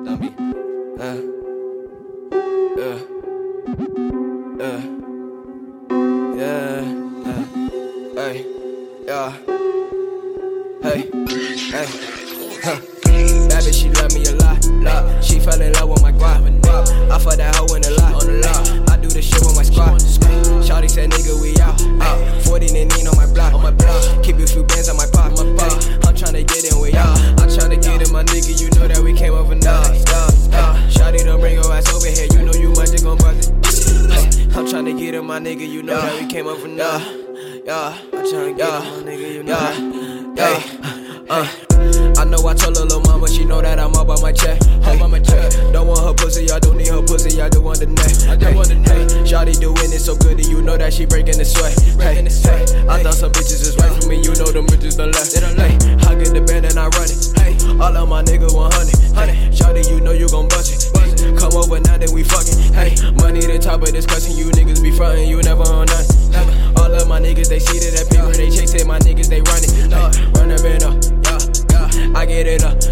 That bitch, she love me a lot. She fell in love with my guap. I fuck that hoe in the lot. I do the shit with my squad. Shawty said, nigga, we out. 40 and Nene on my block. Keep a few bands on my pop. I'm tryna get in with y'all. I'm tryna get in, my nigga. You know that we came over now. Shawty, don't bring your ass over here. You know you might just gon' buzz it. I'm tryna get in, my nigga. You know that we came over now. I'm tryna get in, my nigga. You know. I know I told her little mama, she know that I'm up on my check. Don't want her pussy, I don't need her pussy, I do want the neck. Shawty doing it so good, and you know that she breaking the sweat. I thought some bitches is right for me, you know them bitches done left. I get the band and I run it. All of my nigga 100. Shawty, you know you gon' bust it. Come over now that we fucking. Money the top of discussion, you niggas be frontin', you never on nothing. All of my niggas, they see that paper, they chase it, my niggas, they run it. Run up and up. I get it up.